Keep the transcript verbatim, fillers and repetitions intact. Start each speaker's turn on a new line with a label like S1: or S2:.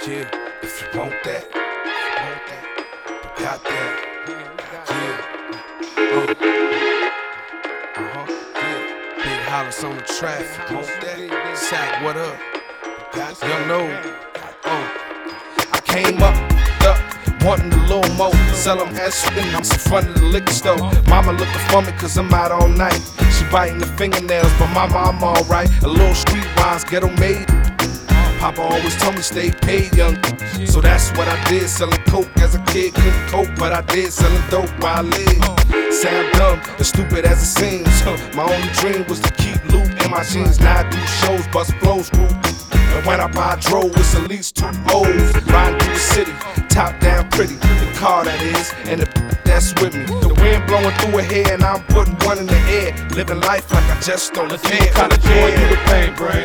S1: Yeah, if you want that, if you want that, you got that. Yeah, uh, uh-huh, yeah. Big Hollis on the track, want that. Sack, what up? Young No, uh. I came up, up, wanting a little more. Sell them ass in in front of the liquor store. Mama looking for me cause I'm out all night. She biting the fingernails, but mama, I'm alright. A little street wise, ghetto made. Papa always told me stay paid, young. So that's what I did, selling coke as a kid. Couldn't cope, but I did, selling dope while I lived. Say I'm dumb, as stupid as it seems. My only dream was to keep loot in my jeans. Now I do shows, bust flows, group. And when I buy a drove, it's at least two O's. Riding through the city, top down pretty. The car that is, and the that's with me. The wind blowing through her hair, and I'm putting one in the air. Living life like I just don't care.
S2: Kind of joy you the pain bring.